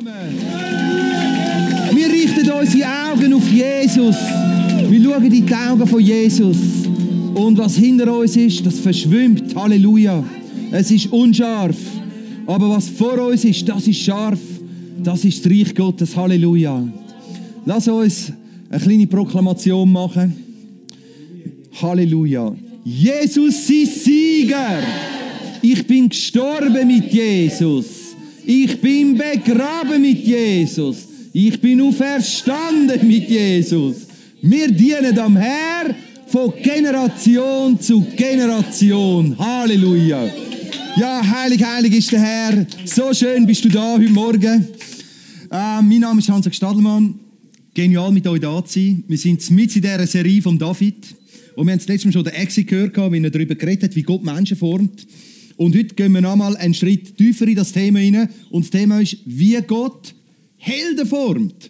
Wir richten unsere Augen auf Jesus. Wir schauen in die Augen von Jesus. Und was hinter uns ist, das verschwimmt. Halleluja. Es ist unscharf. Aber was vor uns ist, das ist scharf. Das ist das Reich Gottes. Halleluja. Lass uns eine kleine Proklamation machen. Halleluja. Jesus ist Sieger. Ich bin gestorben mit Jesus. Ich bin begraben mit Jesus. Ich bin auferstanden mit Jesus. Wir dienen am Herrn von Generation zu Generation. Halleluja. Ja, heilig, heilig ist der Herr. So schön bist du da heute Morgen. Mein Name ist Hans Stadelmann. Genial, mit euch da zu sein. Wir sind mitten in dieser Serie von David. Und wir haben das letzte Mal schon den Exi gehört, wie er darüber geredet hat, wie Gott Menschen formt. Und heute gehen wir nochmal einen Schritt tiefer in das Thema hinein. Und das Thema ist, wie Gott Helden formt.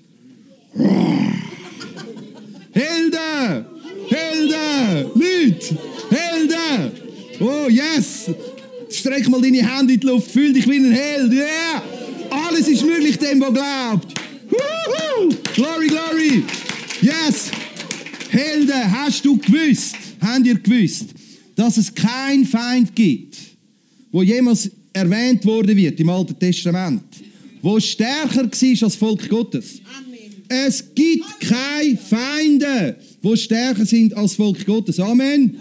Helden! Helden! Leute! Helden! Oh, yes! Streck mal deine Hände in die Luft, fühl dich wie ein Held. Yeah! Alles ist möglich dem, der glaubt. Woohoo! Glory, glory! Yes! Helden, hast du gewusst, habt ihr gewusst, dass es keinen Feind gibt, wo jemals erwähnt worden wird im Alten Testament, wo stärker war als das Volk Gottes? Amen. Es gibt keine Feinde, die stärker sind als das Volk Gottes. Amen. Amen.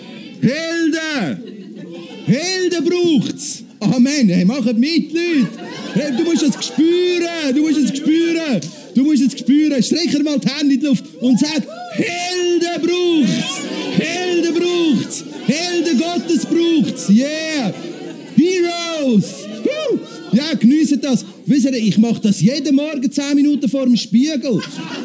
Helden! Helden braucht's. Amen. Hey, macht mit, Leute. Hey, du musst es spüren. Du musst es spüren. Du musst es spüren. Streck mal die Hände in die Luft und sag, Helden braucht's. Helden braucht's. Helden Gottes braucht's. Yeah. Heroes. Woo. Ja, geniessen das. Wisst ihr, ich mache das jeden Morgen 10 Minuten vor dem Spiegel.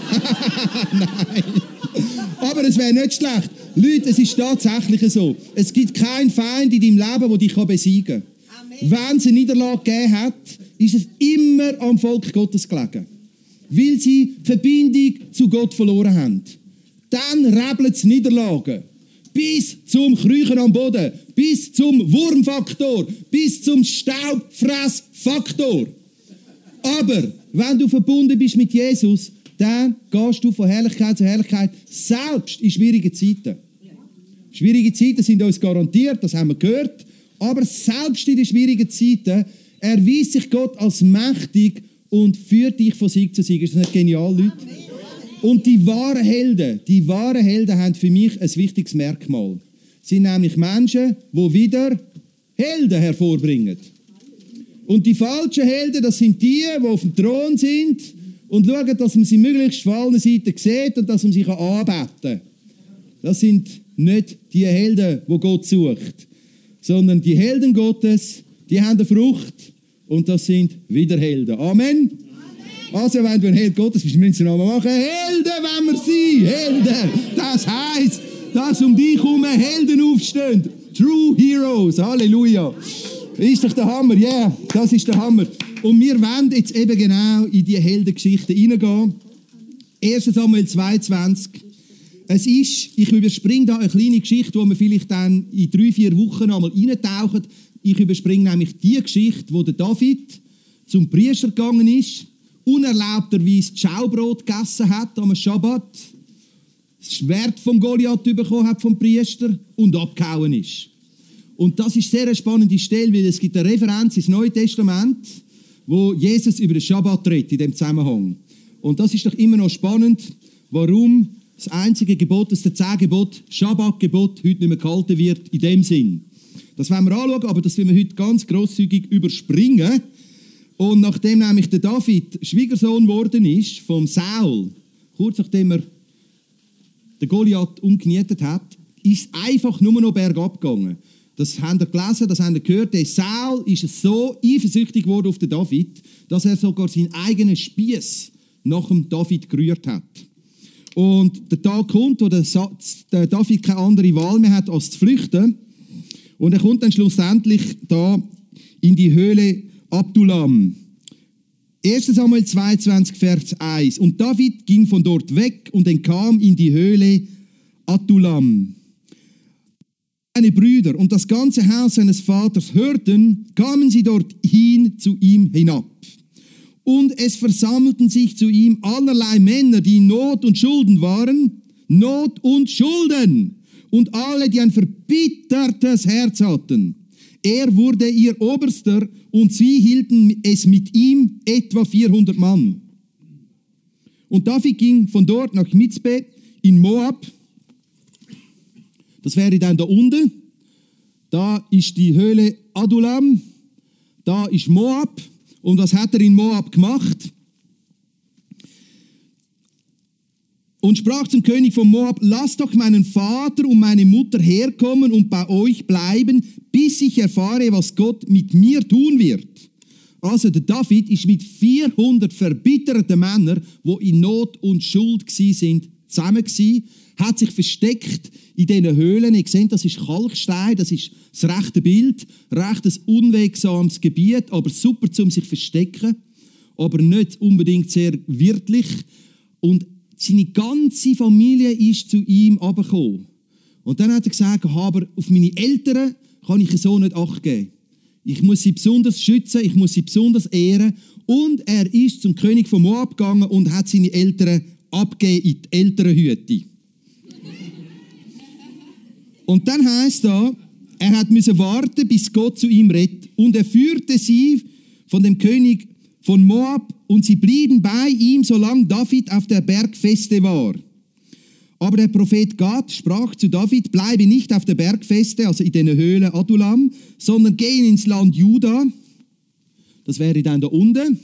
Nein. Aber es wäre nicht schlecht. Leute, es ist tatsächlich so. Es gibt keinen Feind in deinem Leben, der dich besiegen kann. Wenn es eine Niederlage gegeben hat, ist es immer am Volk Gottes gelegen. Weil sie die Verbindung zu Gott verloren haben. Dann rebeln sie Niederlagen. Bis zum Kriechen am Boden. Bis zum Wurmfaktor. Bis zum Staubfressfaktor. Aber wenn du verbunden bist mit Jesus, dann gehst du von Herrlichkeit zu Herrlichkeit, selbst in schwierigen Zeiten. Schwierige Zeiten sind uns garantiert, das haben wir gehört. Aber selbst in den schwierigen Zeiten erweist sich Gott als mächtig und führt dich von Sieg zu Sieg. Ist das nicht genial, Leute? Und die wahren Helden haben für mich ein wichtiges Merkmal. Sie sind nämlich Menschen, die wieder Helden hervorbringen. Und die falschen Helden, das sind die auf dem Thron sind und schauen, dass man sie möglichst von allen Seiten sieht und dass man sie anbeten kann. Das sind nicht die Helden, die Gott sucht, sondern die Helden Gottes, die haben eine Frucht und das sind wieder Helden. Amen. Also, wenn du ein Held Gottes bist, müssen wir nochmal machen. Helden wollen wir sein. Helden. Das heisst, dass um dich herum Helden aufstehen. True Heroes. Halleluja. Ist doch der Hammer. Ja, yeah, das ist der Hammer. Und wir wollen jetzt eben genau in die Heldengeschichte hineingehen. 1. Samuel 22. Ich überspringe da eine kleine Geschichte, wo wir vielleicht dann in 3-4 Wochen einmal reintauchen. Ich überspringe nämlich die Geschichte, wo der David zum Priester gegangen ist, unerlaubterweise Schaubrot gegessen hat am Schabbat, das Schwert vom Goliath bekommen hat vom Priester und abgehauen ist. Und das ist sehr eine spannende Stelle, weil es gibt eine Referenz ins Neue Testament, wo Jesus über den Schabbat redet in dem Zusammenhang. Und das ist doch immer noch spannend, warum das einzige Gebot, das 10 Gebot, Schabbatgebot, heute nicht mehr gehalten wird, in dem Sinn. Das wollen wir anschauen, aber das wollen wir heute ganz grosszügig überspringen. Und nachdem nämlich der David Schwiegersohn geworden ist vom Saul, kurz nachdem er den Goliath umgenietet hat, ist einfach nur noch bergab gegangen. Das haben wir gelesen, das haben wir gehört. Der Saul ist so eifersüchtig geworden auf den David, dass er sogar seinen eigenen Spieß nach dem David gerührt hat. Und der Tag kommt, wo der David keine andere Wahl mehr hat, als zu flüchten. Und er kommt dann schlussendlich da in die Höhle Adullam. 1. Samuel 22, Vers 1. Und David ging von dort weg und entkam in die Höhle Adullam. Seine Brüder und das ganze Haus seines Vaters hörten, kamen sie dort hin zu ihm hinab. Und es versammelten sich zu ihm allerlei Männer, die in Not und Schulden waren. Not und Schulden. Und alle, die ein verbittertes Herz hatten. Er wurde ihr Oberster und sie hielten es mit ihm etwa 400 Mann. Und David ging von dort nach Mizpe in Moab. Das wäre dann da unten. Da ist die Höhle Adullam. Da ist Moab. Und was hat er in Moab gemacht? Und sprach zum König von Moab, lass doch meinen Vater und meine Mutter herkommen und bei euch bleiben, bis ich erfahre, was Gott mit mir tun wird. Also der David ist mit 400 verbitterten Männern, die in Not und Schuld sind, zusammen gewesen, hat sich versteckt in diesen Höhlen. Ihr seht, das ist Kalkstein, das ist das rechte Bild, recht ein unwegsames Gebiet, aber super zum sich verstecken, aber nicht unbedingt sehr wirtlich. Und seine ganze Familie ist zu ihm herabgekommen. Und dann hat er gesagt, aber auf meine Eltern kann ich so nicht Acht geben. Ich muss sie besonders schützen, ich muss sie besonders ehren. Und er ist zum König von Moab gegangen und hat seine Eltern abgegeben in die Elternhütte. Und dann heisst da, er musste warten, bis Gott zu ihm redet. Und er führte sie von dem König von Moab und sie blieben bei ihm, solange David auf der Bergfeste war. Aber der Prophet Gad sprach zu David, bleibe nicht auf der Bergfeste, also in der Höhle Adullam, sondern geh ins Land Juda. Das wäre dann da unten.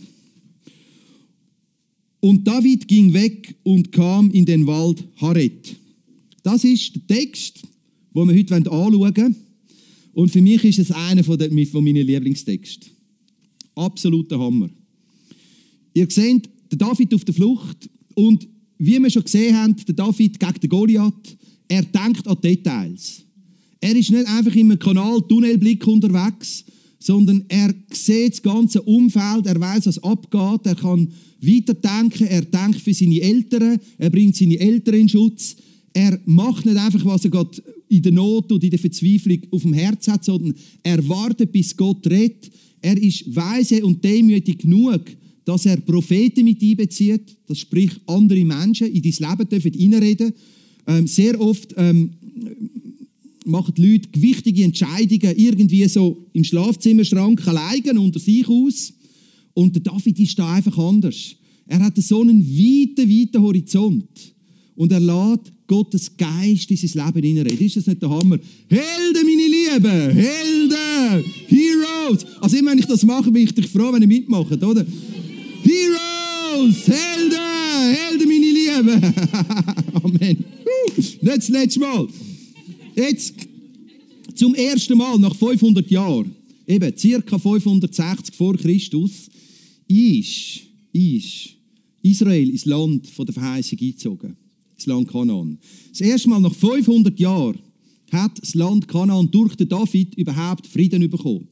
Und David ging weg und kam in den Wald Haret. Das ist der Text, den wir heute anschauen wollen. Und für mich ist es einer von meinen Lieblingstexten. Absoluter Hammer. Ihr seht, der David auf der Flucht und wie wir schon gesehen haben, der David gegen den Goliath, er denkt an Details. Er ist nicht einfach im Kanal Tunnelblick unterwegs, sondern er sieht das ganze Umfeld, er weiß, was abgeht, er kann weiterdenken, er denkt für seine Eltern, er bringt seine Eltern in Schutz. Er macht nicht einfach, was er gerade in der Not und in der Verzweiflung auf dem Herz hat, sondern er wartet, bis Gott redet. Er ist weise und demütig genug, dass er Propheten mit einbezieht, das sprich andere Menschen in dein Leben dürfen reinreden. Sehr oft machen die Leute gewichtige Entscheidungen irgendwie so im Schlafzimmerschrank alleine unter sich aus. Und der David ist da einfach anders. Er hat so einen weiten Horizont. Und er lässt Gottes Geist in sein Leben hineinreden. Ist das nicht der Hammer? Helden, meine Lieben! Helden! Heroes! Also immer, wenn ich das mache, bin ich froh, wenn ihr mitmacht, oder? Heroes! Helden! Helden, meine Lieben! Amen. Nicht das letzte Mal. Jetzt, zum ersten Mal nach 500 Jahren, eben ca. 560 vor Christus, ist Israel ins Land von der Verheißung eingezogen. Das Land Kanaan. Das erste Mal nach 500 Jahren hat das Land Kanaan durch den David überhaupt Frieden bekommen.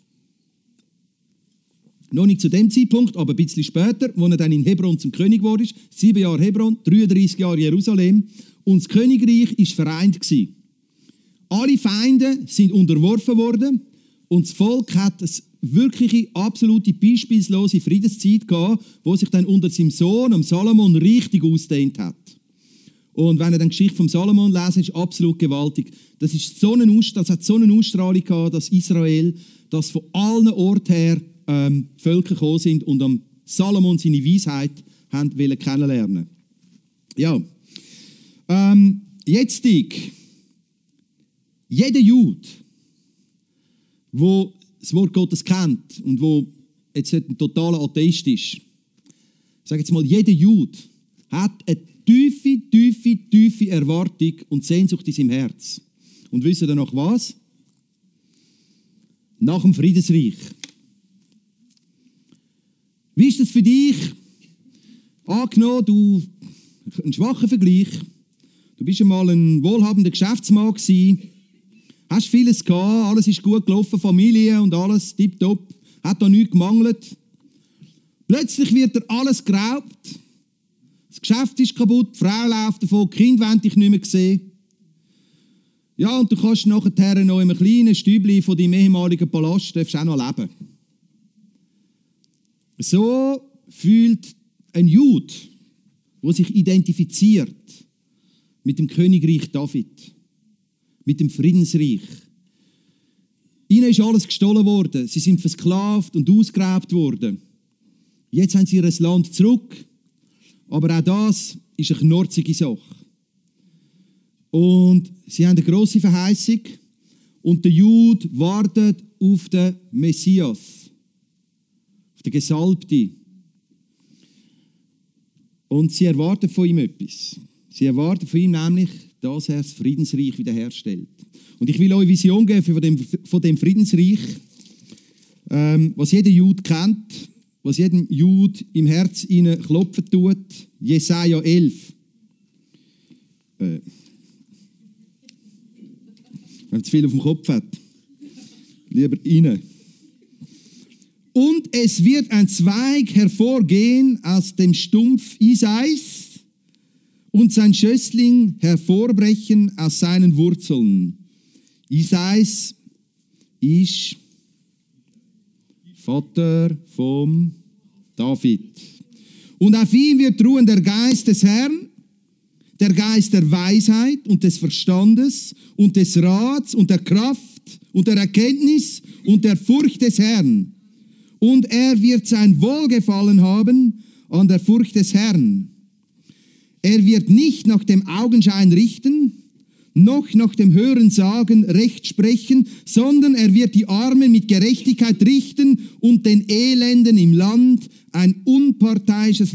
Noch nicht zu dem Zeitpunkt, aber ein bisschen später, wo er dann in Hebron zum König geworden ist. 7 Jahre Hebron, 33 Jahre Jerusalem. Und das Königreich war vereint. Alle Feinde sind unterworfen worden. Und das Volk hat eine wirkliche, absolute, beispiellose Friedenszeit gehabt, wo sich dann unter seinem Sohn, am Salomon, richtig ausgedehnt hat. Und wenn ihr dann die Geschichte vom Salomon lesen, ist absolut gewaltig. Das hat so eine Ausstrahlung gehabt, dass Israel, dass von allen Orten her Völker gekommen sind und am Salomon seine Weisheit haben wollen kennenlernen. Ja. Jetzt jeder Jude, der das Wort Gottes kennt und wo jetzt nicht ein totaler Atheist ist, ich sage jetzt mal, jeder Jude hat eine tiefe Erwartung und Sehnsucht in seinem Herz. Und wisst ihr nach was? Nach dem Friedensreich. Wie ist das für dich? Angenommen, du, ein schwacher Vergleich, du bist einmal ein wohlhabender Geschäftsmann gewesen, hast vieles gehabt, alles ist gut gelaufen, Familie und alles tipptopp, hat da nichts gemangelt. Plötzlich wird dir alles geraubt, das Geschäft ist kaputt, die Frau läuft davon, die Kinder wollen dich nicht mehr sehen. Ja, und du kannst nachher noch in einem kleinen Stübli von deinem ehemaligen Palast auch noch leben. So fühlt ein Jude, der sich identifiziert mit dem Königreich David, mit dem Friedensreich. Ihnen ist alles gestohlen worden. Sie sind versklavt und ausgeraubt worden. Jetzt haben sie ihr Land zurück. Aber auch das ist eine knorzige Sache. Und sie haben eine grosse Verheißung. Und der Jude wartet auf den Messias, auf den Gesalbten. Und sie erwarten von ihm etwas. Sie erwarten von ihm nämlich, dass er das Friedensreich wiederherstellt. Und ich will euch eine Vision geben von dem Friedensreich, was jeder Jude kennt, was jedem Jude im Herz klopfen tut. Jesaja 11. Wenn er zu viel auf dem Kopf hat. Lieber rein. Und es wird ein Zweig hervorgehen aus dem Stumpf Isais und sein Schössling hervorbrechen aus seinen Wurzeln. Isais ist Vater vom David. Und auf ihn wird ruhen der Geist des Herrn, der Geist der Weisheit und des Verstandes und des Rats und der Kraft und der Erkenntnis und der Furcht des Herrn. Und er wird sein Wohlgefallen haben an der Furcht des Herrn. Er wird nicht nach dem Augenschein richten, noch nach dem Hörensagen Recht sprechen, sondern er wird die Armen mit Gerechtigkeit richten und den Elenden im Land ein unparteiisches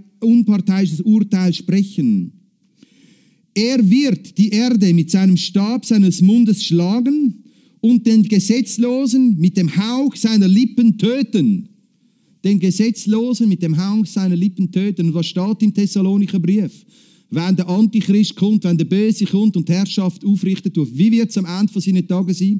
Urteil sprechen. Er wird die Erde mit seinem Stab seines Mundes schlagen und den Gesetzlosen mit dem Hauch seiner Lippen töten. Den Gesetzlosen mit dem Hauch seiner Lippen töten. Und was steht im Thessalonicher Brief? Wenn der Antichrist kommt, wenn der Böse kommt und die Herrschaft aufrichtet, wie wird es am Ende von seinen Tagen sein?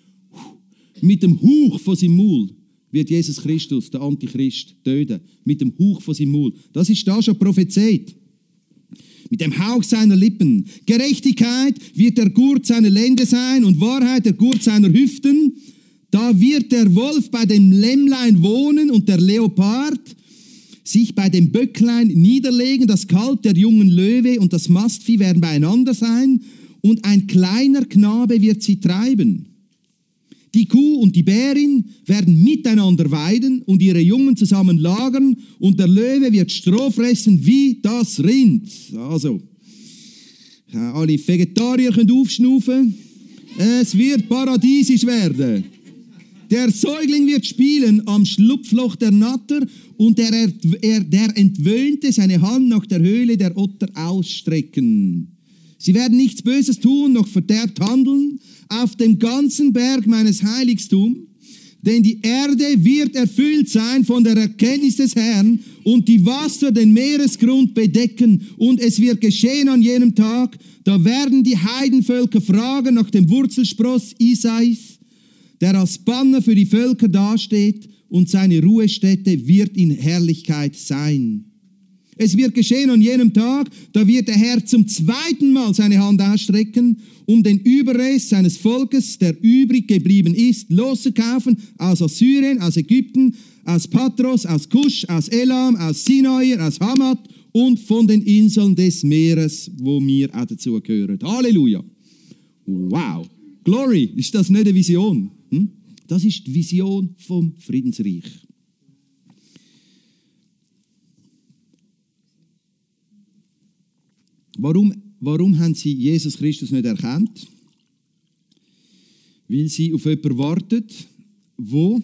Mit dem Hauch von seinem Maul wird Jesus Christus, der Antichrist, töten. Mit dem Hauch von seinem Maul. Das ist da schon prophezeit. Mit dem Hauch seiner Lippen. Gerechtigkeit wird der Gurt seiner Lende sein und Wahrheit der Gurt seiner Hüften. Da wird der Wolf bei dem Lämmlein wohnen und der Leopard sich bei dem Böcklein niederlegen. Das Kalb der jungen Löwe und das Mastvieh werden beieinander sein und ein kleiner Knabe wird sie treiben. Die Kuh und die Bärin werden miteinander weiden und ihre Jungen zusammen lagern und der Löwe wird Stroh fressen wie das Rind. Also, alle Vegetarier können aufschnaufen. Es wird paradiesisch werden. Der Säugling wird spielen am Schlupfloch der Natter und der Entwöhnte seine Hand nach der Höhle der Otter ausstrecken. Sie werden nichts Böses tun, noch verderbt handeln auf dem ganzen Berg meines Heiligtums, denn die Erde wird erfüllt sein von der Erkenntnis des Herrn und die Wasser den Meeresgrund bedecken. Und es wird geschehen an jenem Tag, da werden die Heidenvölker fragen nach dem Wurzelspross Isais, der als Banner für die Völker dasteht, und seine Ruhestätte wird in Herrlichkeit sein. Es wird geschehen an jenem Tag, da wird der Herr zum zweiten Mal seine Hand ausstrecken, um den Überrest seines Volkes, der übrig geblieben ist, loszukaufen aus Assyrien, aus Ägypten, aus Patros, aus Kusch, aus Elam, aus Sinai, aus Hamat und von den Inseln des Meeres, wo wir auch dazu gehören. Halleluja! Wow! Glory! Ist das nicht eine Vision? Das ist die Vision vom Friedensreich. Warum haben sie Jesus Christus nicht erkannt? Weil sie auf jemanden warten, wo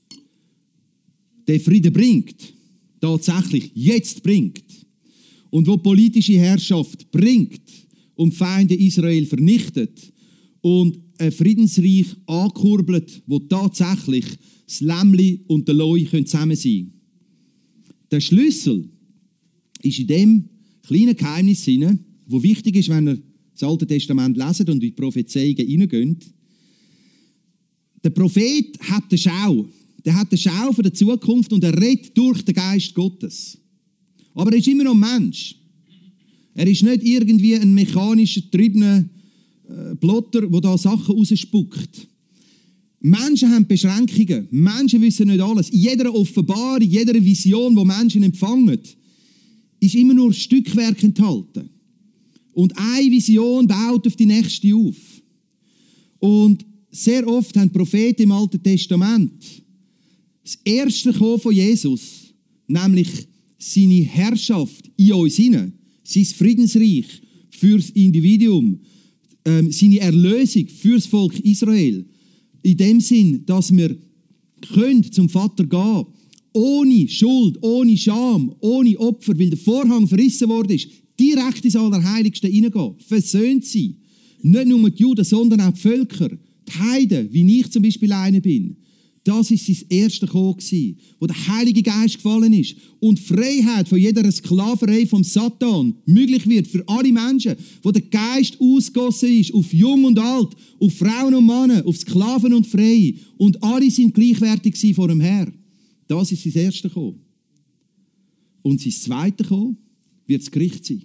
der Frieden bringt, tatsächlich jetzt bringt und wo politische Herrschaft bringt und Feinde Israel vernichtet und ein Friedensreich ankurbelt, wo tatsächlich das Lämmli und der Loi zusammen sein können. Der Schlüssel ist in dem kleinen Geheimnis drin, wo wichtig ist, wenn ihr das Alte Testament leset und in die Prophezeiungen hineingeht. Der Prophet hat eine Schau. Der hat eine Schau von der Zukunft und er redet durch den Geist Gottes. Aber er ist immer noch ein Mensch. Er ist nicht irgendwie ein mechanisch getriebener Plotter, der da Sachen rausspuckt. Menschen haben Beschränkungen. Menschen wissen nicht alles. In jeder Offenbarung, in jeder Vision, die Menschen empfangen, ist immer nur Stückwerk enthalten. Und eine Vision baut auf die nächste auf. Und sehr oft haben Propheten im Alten Testament das erste Kommen von Jesus, nämlich seine Herrschaft in uns hinein, sein Friedensreich fürs Individuum, seine Erlösung fürs Volk Israel. In dem Sinn, dass wir zum Vater gehen können, ohne Schuld, ohne Scham, ohne Opfer, weil der Vorhang verrissen worden ist, direkt ins Allerheiligste hineingehen, versöhnt sein. Nicht nur die Juden, sondern auch die Völker, die Heiden, wie ich zum Beispiel einer bin. Das war sein erster Kommen, wo der Heilige Geist gefallen ist und Freiheit von jeder Sklaverei vom Satan möglich wird für alle Menschen, wo der Geist ausgegossen ist auf Jung und Alt, auf Frauen und Männer, auf Sklaven und Freie und alle sind gleichwertig vor dem Herrn. Das ist sein erster Kommen. Und sein zweiter Kommen wird das Gericht sein.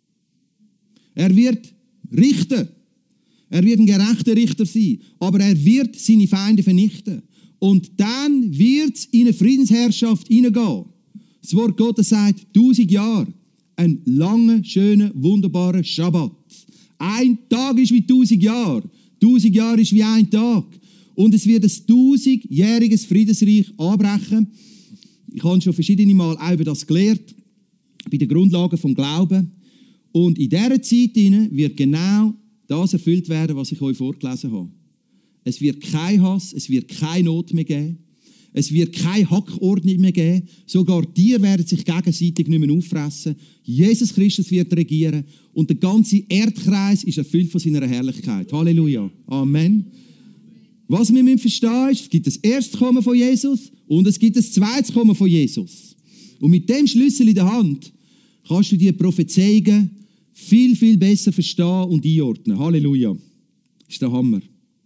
Er wird richten. Er wird ein gerechter Richter sein, aber er wird seine Feinde vernichten. Und dann wird es in eine Friedensherrschaft hineingehen. Das Wort Gottes sagt, 1000 Jahre. Ein langer, schöner, wunderbarer Schabbat. Ein Tag ist wie 1000 Jahre. 1000 Jahre ist wie ein Tag. Und es wird ein 1000-jähriges Friedensreich anbrechen. Ich habe schon verschiedene Mal auch über das gelehrt, bei den Grundlagen vom Glauben. Und in dieser Zeit wird genau das erfüllt werden, was ich euch vorgelesen habe. Es wird kein Hass, es wird keine Not mehr geben. Es wird keine Hackordnung mehr geben. Sogar die werden sich gegenseitig nicht mehr auffressen. Jesus Christus wird regieren und der ganze Erdkreis ist erfüllt von seiner Herrlichkeit. Halleluja. Amen. Was wir verstehen ist, es gibt das erste Kommen von Jesus und es gibt das zweite Kommen von Jesus. Und mit dem Schlüssel in der Hand kannst du die Prophezeiungen viel, viel besser verstehen und einordnen. Halleluja. Das ist der Hammer.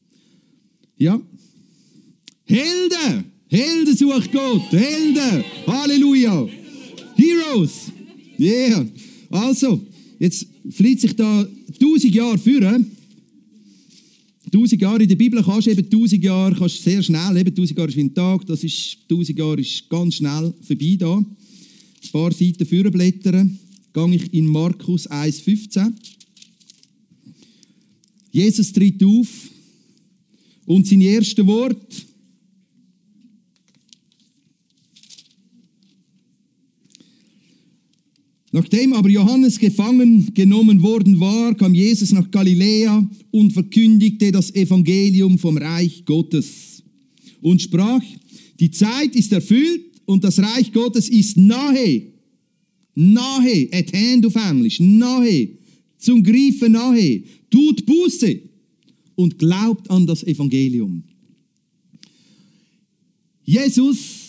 Ja. Helden! Helden sucht Gott! Helden! Halleluja! Heroes! Yeah! Also, jetzt flieht sich da 1000 Jahre führen. 1000 Jahre in der Bibel kannst du eben 1000 Jahre kannst sehr schnell, eben 1000 Jahre ist wie ein Tag, das ist 1000 Jahre ist ganz schnell vorbei da. Ein paar Seiten vorblättern. Gehe ich in Markus 1,15. Jesus tritt auf und sein erstes Wort. Nachdem aber Johannes gefangen genommen worden war, kam Jesus nach Galiläa und verkündigte das Evangelium vom Reich Gottes und sprach, die Zeit ist erfüllt und das Reich Gottes ist nahe. Nahe, at hand auf Englisch, nahe, zum Greifen nahe. Tut Buße und glaubt an das Evangelium. Jesus,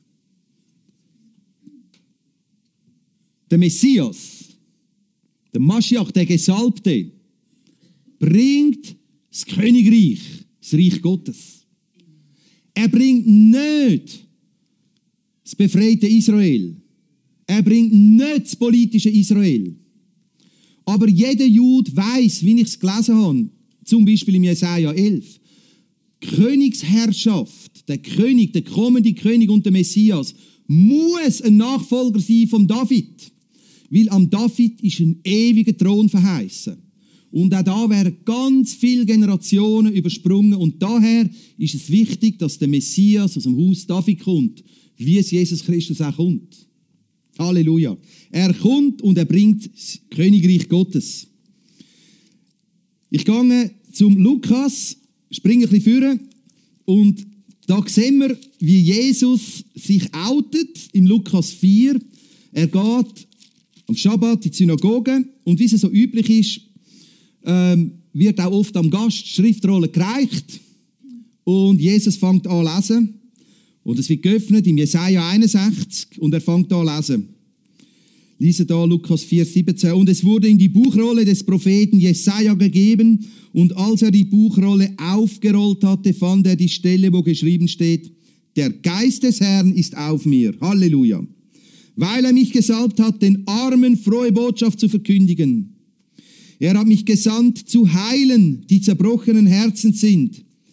der Messias, der Maschiach, der Gesalbte, bringt das Königreich, das Reich Gottes. Er bringt nicht das befreite Israel. Er bringt nicht das politische Israel. Aber jeder Jude weiß, wie ich es gelesen habe, zum Beispiel im Jesaja 11, Königsherrschaft, der König, der kommende König und der Messias, muss ein Nachfolger sein vom David. Weil am David ist ein ewiger Thron verheißen. Und auch da werden ganz viele Generationen übersprungen. Und daher ist es wichtig, dass der Messias aus dem Haus David kommt, wie es Jesus Christus auch kommt. Halleluja. Er kommt und er bringt das Königreich Gottes. Ich gehe zum Lukas, springe ein bisschen vor und da sehen wir, wie Jesus sich outet im Lukas 4. Er geht am Schabbat in die Synagoge und wie es so üblich ist, wird auch oft am Gast die Schriftrolle gereicht und Jesus fängt an zu lesen. Und es wird geöffnet im Jesaja 61 und er fängt an zu lesen. Lese da Lukas 4,17. Und es wurde in die Buchrolle des Propheten Jesaja gegeben und als er die Buchrolle aufgerollt hatte, fand er die Stelle, wo geschrieben steht, der Geist des Herrn ist auf mir. Halleluja. Weil er mich gesalbt hat, den Armen frohe Botschaft zu verkündigen. Er hat mich gesandt, zu heilen, die zerbrochenen Herzen sind,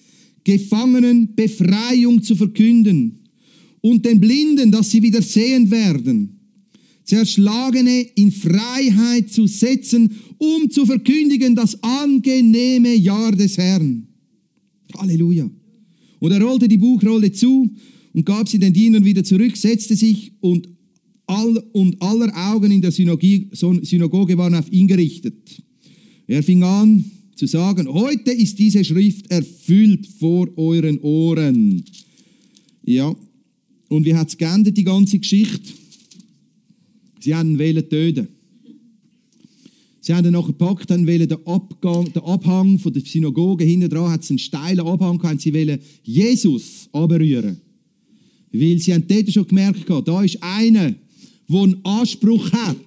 Gefangenen Befreiung zu verkünden und den Blinden, dass sie wieder sehen werden. Zerschlagene in Freiheit zu setzen, um zu verkündigen das angenehme Jahr des Herrn. Halleluja. Und er rollte die Buchrolle zu und gab sie den Dienern wieder zurück, setzte sich und aller Augen in der Synagoge waren auf ihn gerichtet. Er fing an zu sagen, heute ist diese Schrift erfüllt vor euren Ohren. Ja, und wie hat es geendet, die ganze Geschichte? Sie haben ihn töten. Sie haben ihn nachher gepackt, haben den Abhang von der Synagoge hinten dran, hat es einen steilen Abhang gehabt, sie wollten Jesus anberühren. Weil sie haben dort schon gemerkt, da ist einer, der einen Anspruch hat,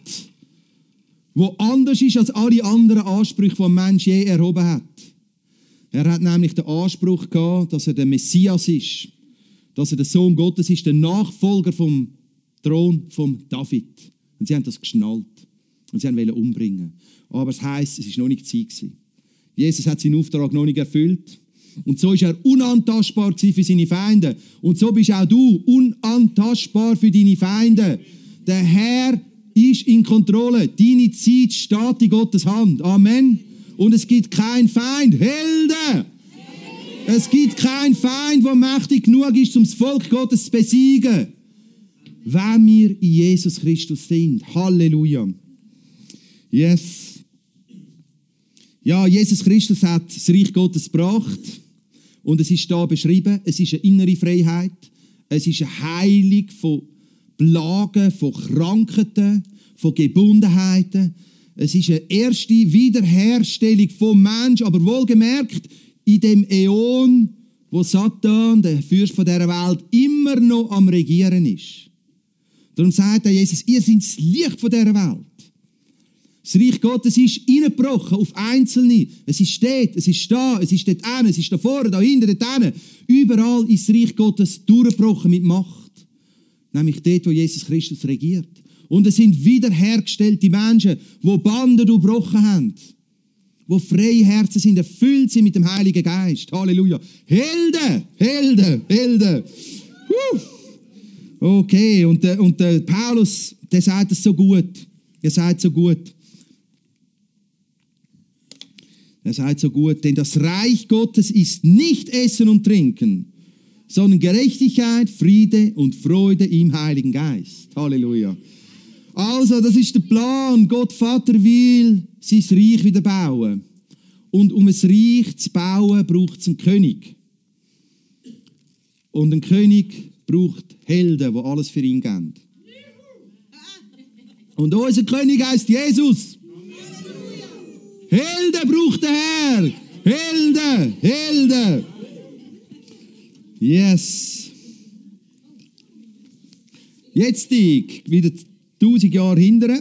der anders ist als alle anderen Ansprüche, die ein Mensch je erhoben hat. Er hat nämlich den Anspruch gehabt, dass er der Messias ist, dass er der Sohn Gottes ist, der Nachfolger vom Thron von David. Und sie haben das geschnallt. Und sie wollten umbringen. Aber es heisst, es war noch nicht Zeit gewesen. Jesus hat seinen Auftrag noch nicht erfüllt. Und so ist er unantastbar für seine Feinde. Und so bist auch du unantastbar für deine Feinde. Der Herr ist in Kontrolle. Deine Zeit steht in Gottes Hand. Amen. Und es gibt keinen Feind. Helden! Es gibt keinen Feind, der mächtig genug ist, um das Volk Gottes zu besiegen. Wenn wir in Jesus Christus sind. Halleluja. Yes. Ja, Jesus Christus hat das Reich Gottes gebracht. Und es ist da beschrieben, es ist eine innere Freiheit. Es ist eine Heilung von Plagen, von Krankheiten, von Gebundenheiten. Es ist eine erste Wiederherstellung vom Menschen, aber wohlgemerkt in dem Äon, wo Satan, der Fürst von dieser Welt, immer noch am Regieren ist. Darum sagt er Jesus, ihr seid das Licht von dieser Welt. Das Reich Gottes ist hineingebrochen auf Einzelne. Es ist dort, es ist da, es ist dort hinten, es ist da vorne, da hinten, dort hinten. Überall ist das Reich Gottes durchgebrochen mit Macht. Nämlich dort, wo Jesus Christus regiert. Und es sind wiederhergestellte Menschen, die Banden durchbrochen haben. Die freie Herzen sind, erfüllt sind mit dem Heiligen Geist. Halleluja. Helden, Helden, Helden. Okay, und der Paulus, der sagt es so gut. Er sagt so gut. Er sagt so gut, denn das Reich Gottes ist nicht Essen und Trinken, sondern Gerechtigkeit, Friede und Freude im Heiligen Geist. Halleluja. Also, das ist der Plan. Gott Vater will sein Reich wieder bauen. Und um ein Reich zu bauen, braucht es einen König. Und ein König braucht Helden, die alles für ihn geben. Und unser König heisst Jesus. Helden braucht der Herr. Helden, Helden. Yes. Jetzt wieder 1000 Jahre hinterher.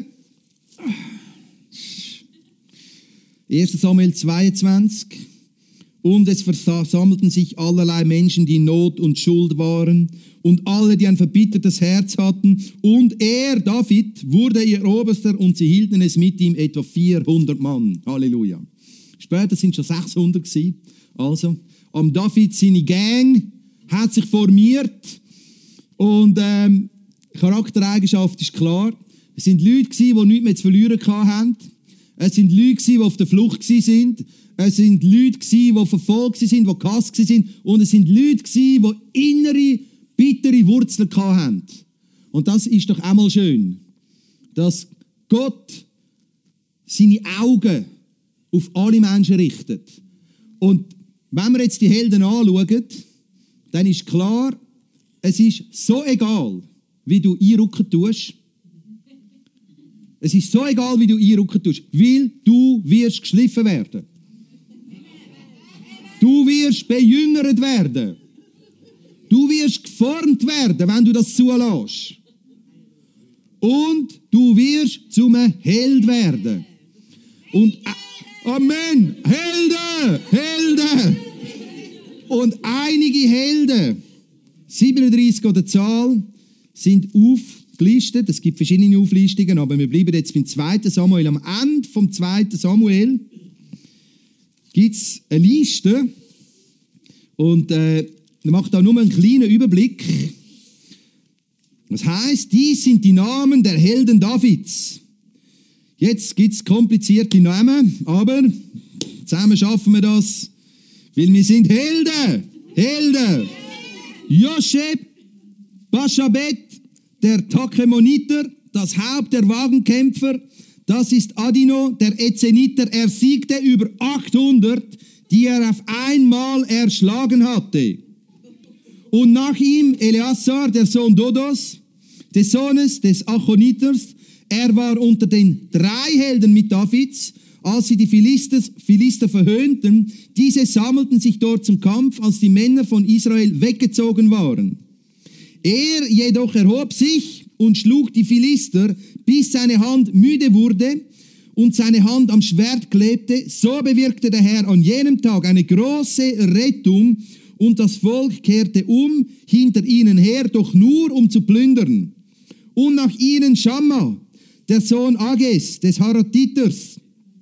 1. Samuel 22. Und es versammelten sich allerlei Menschen, die in Not und Schuld waren, und alle, die ein verbittertes Herz hatten. Und er, David, wurde ihr Oberster, und sie hielten es mit ihm etwa 400 Mann. Halleluja. Später sind schon 600 gewesen. Also, am David seine Gang hat sich formiert. Und Charaktereigenschaft ist klar. Es sind Leute gewesen, die nichts mehr zu verlieren hatten. Es sind Leute gewesen, die auf der Flucht waren. Es sind Leute gewesen, die verfolgt waren, die gehasst waren. Und es sind Leute gewesen, die innere, bittere Wurzeln hatten. Und das ist doch einmal schön, dass Gott seine Augen auf alle Menschen richtet. Und wenn wir jetzt die Helden anschauen, dann ist klar, es ist so egal, wie du einrücken tust. Es ist so egal, wie du einrücken tust, weil du wirst geschliffen werden. Du wirst bejüngert werden. Du wirst geformt werden, wenn du das zulässt. Und du wirst zum Held werden. Und Amen! Helden! Helden! Und einige Helden, 37 an der Zahl, sind aufgelistet. Es gibt verschiedene Auflistungen, aber wir bleiben jetzt beim 2. Samuel. Am Ende vom 2. Samuel gibt es eine Liste. Und ich mache da nur einen kleinen Überblick. Das heißt, dies sind die Namen der Helden Davids. Jetzt gibt es komplizierte Namen, aber zusammen schaffen wir das, weil wir sind Helden. Helden. Josheb, Baschabet, der Tachemoniter, das Haupt der Wagenkämpfer, das ist Adino, der Ezeniter. Er siegte über 800, die er auf einmal erschlagen hatte. Und nach ihm Eleazar, der Sohn Dodos, des Sohnes des Achoniters. Er war unter den 3 Helden mit Davids, als sie die Philister verhöhnten. Diese sammelten sich dort zum Kampf, als die Männer von Israel weggezogen waren. Er jedoch erhob sich und schlug die Philister, bis seine Hand müde wurde und seine Hand am Schwert klebte. So bewirkte der Herr an jenem Tag eine große Rettung und das Volk kehrte um hinter ihnen her, doch nur um zu plündern. Und nach ihnen Schamma, der Sohn Ages, des Haratiters.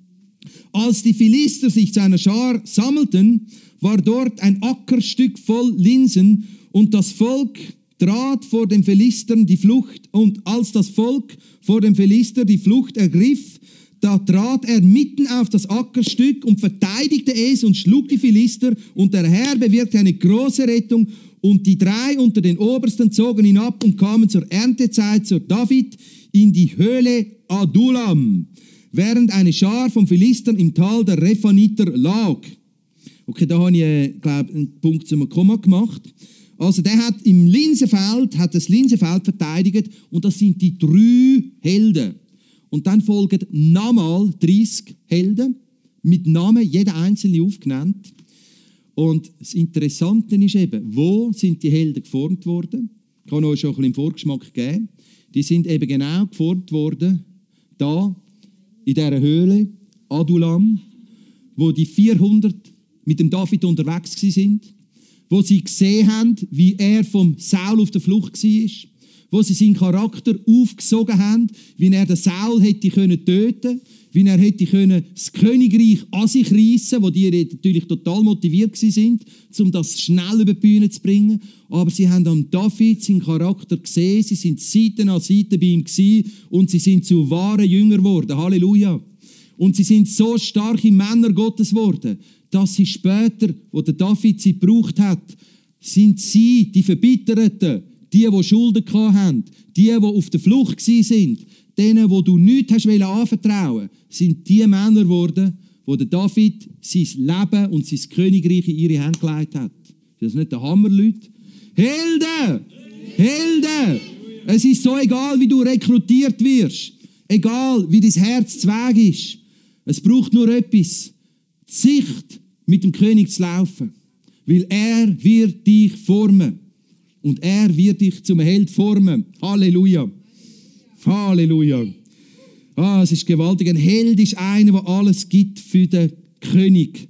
Als die Philister sich zu einer Schar sammelten, war dort ein Ackerstück voll Linsen und das Volk trat vor den Philistern die Flucht. Und als das Volk vor dem Philister die Flucht ergriff, da trat er mitten auf das Ackerstück und verteidigte es und schlug die Philister. Und der Herr bewirkte eine große Rettung. Und die 3 unter den Obersten zogen ihn ab und kamen zur Erntezeit zu David in die Höhle Adullam, während eine Schar von Philistern im Tal der Rephaniter lag. Okay, da habe ich, glaube einen Punkt zum Komma gemacht. Also der hat das Linsenfeld verteidigt und das sind die 3 Helden. Und dann folgen nochmal 30 Helden, mit Namen, jeder einzelne aufgenannt. Und das Interessante ist eben, wo sind die Helden geformt worden? Ich kann euch schon ein bisschen Vorgeschmack geben. Die sind eben genau geformt worden, da in dieser Höhle, Adullam, wo die 400 mit dem David unterwegs waren, wo sie gesehen haben, wie er vom Saul auf der Flucht war, wo sie seinen Charakter aufgesogen haben, wie er den Saul hätte töten können, wie er hätte das Königreich an sich reissen, wo die natürlich total motiviert waren, um das schnell über die Bühne zu bringen. Aber sie haben am David seinen Charakter gesehen, sie sind Seite an Seite bei ihm gewesen und sie sind zu wahren Jüngern geworden. Halleluja. Und sie sind so starke Männer Gottes geworden, dass sie später, wo der David sie gebraucht hat, sind sie die Verbitterten, die Schulden hatten, die auf der Flucht waren, denen, wo du nichts hast anvertrauen, sind die Männer geworden, wo der David sein Leben und sein Königreich in ihre Hände gelegt hat. Ist das nicht der Hammer, Leute? Helden! Helden! Es ist so egal, wie du rekrutiert wirst. Egal, wie dein Herz zweig ist. Es braucht nur etwas. Die Sicht, mit dem König zu laufen. Weil er wird dich formen. Und er wird dich zum Held formen. Halleluja. Halleluja. Es ist gewaltig. Ein Held ist einer, der alles gibt für den König.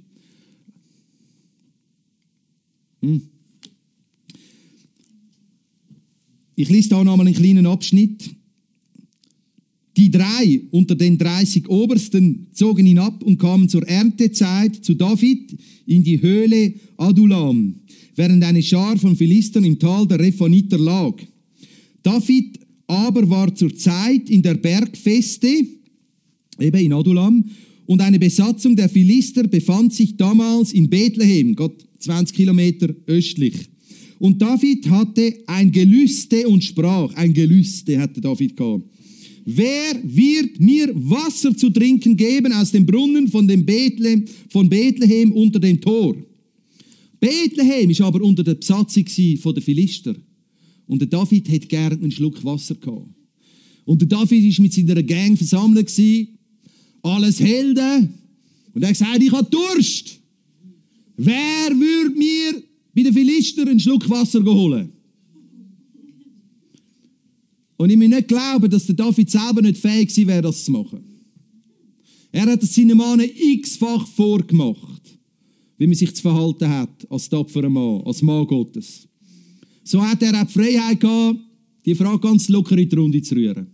Ich lese da nochmal einen kleinen Abschnitt. Die 3 unter den 30 Obersten zogen ihn ab und kamen zur Erntezeit zu David in die Höhle Adullam, während eine Schar von Philistern im Tal der Rephaniter lag. David aber war zur Zeit in der Bergfeste, eben in Adullam, und eine Besatzung der Philister befand sich damals in Bethlehem, Gott 20 Kilometer östlich. Und David hatte ein Gelüste und sprach, ein Gelüste hatte David gehabt. Wer wird mir Wasser zu trinken geben aus dem Brunnen von Bethlehem unter dem Tor? Bethlehem war aber unter der Besatzung der Philister. Und der David hätte gerne einen Schluck Wasser gehabt. Und der David war mit seiner Gang versammelt, alles Helden. Und er hat gesagt, ich habe Durst. Wer würde mir bei den Philistern einen Schluck Wasser holen? Und ich will nicht glauben, dass der David selber nicht fähig gewesen wäre, das zu machen. Er hat es seinen Mann x-fach vorgemacht, wie man sich zu verhalten hat als tapferer Mann, als Mann Gottes. So hat er auch die Freiheit gehabt, die Frage ganz locker in die Runde zu rühren.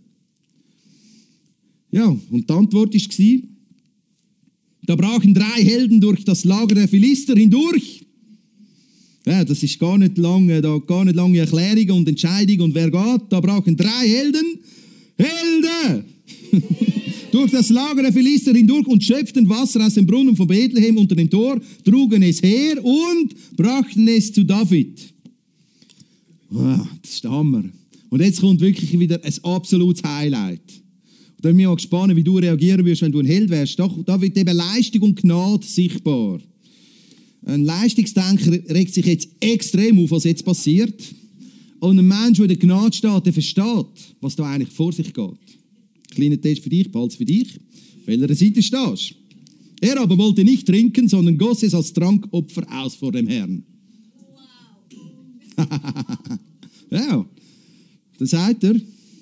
Ja, und die Antwort war, da brachen 3 Helden durch das Lager der Philister hindurch. Ja, das ist gar nicht lange Erklärungen und Entscheidungen. Und wer geht, da brauchen 3 Helden. Helden! Durch das Lager der Philister hindurch und schöpften Wasser aus dem Brunnen von Bethlehem unter dem Tor, trugen es her und brachten es zu David. Wow, das ist der Hammer. Und jetzt kommt wirklich wieder ein absolutes Highlight. Da bin ich mal gespannt, wie du reagieren wirst, wenn du ein Held wärst. Da wird eben Leistung und Gnade sichtbar. Ein Leistungsdenker regt sich jetzt extrem auf, was jetzt passiert. Und ein Mensch, der in der Gnade steht, der versteht, was da eigentlich vor sich geht. Kleiner Test für dich, behalte es für dich. Auf welcher Seite stehst du? Er aber wollte nicht trinken, sondern goss es als Trankopfer aus vor dem Herrn. Wow. Ja, da sagt er,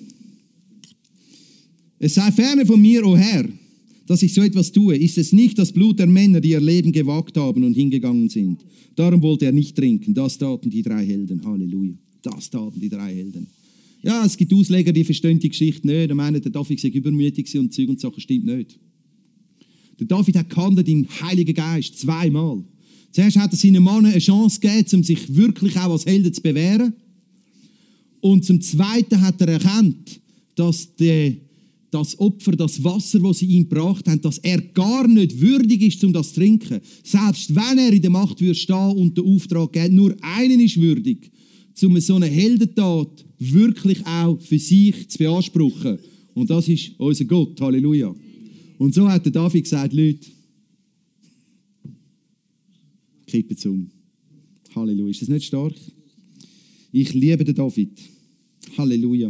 es sei ferne von mir, o Herr, dass ich so etwas tue. Ist es nicht das Blut der Männer, die ihr Leben gewagt haben und hingegangen sind? Darum wollte er nicht trinken. Das taten die 3 Helden. Halleluja. Das taten die 3 Helden. Ja, es gibt Ausleger, die verstehen die Geschichte nicht. Die meinen, der David sei übermütig und Zeug und Sachen. Stimmt nicht. Der David hat gehandelt im Heiligen Geist 2-mal. Zuerst hat er seinen Mann eine Chance gegeben, um sich wirklich auch als Helden zu bewähren. Und zum Zweiten hat er erkannt, dass das Opfer, das Wasser, das sie ihm gebracht haben, dass er gar nicht würdig ist, um das zu trinken. Selbst wenn er in der Macht würde stehen und den Auftrag geben, nur einen ist würdig, um so eine Heldentat wirklich auch für sich zu beanspruchen. Und das ist unser Gott. Halleluja. Und so hat der David gesagt, Leute, kippen es um. Halleluja. Ist das nicht stark? Ich liebe den David. Halleluja.